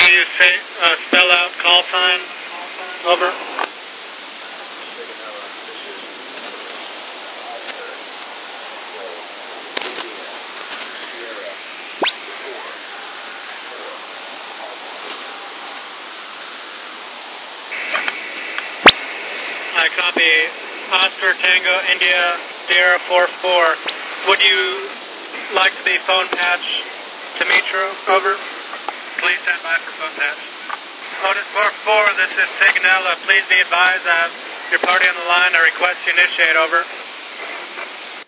you spell out call sign? Over. I copy. Oscar Tango India Sierra 44. Would you like to be phone patch to Metro? Over. Please stand by for phone patch. Otis 44, this is Signella. Please be advised I have your party on the line. I request you initiate. Over.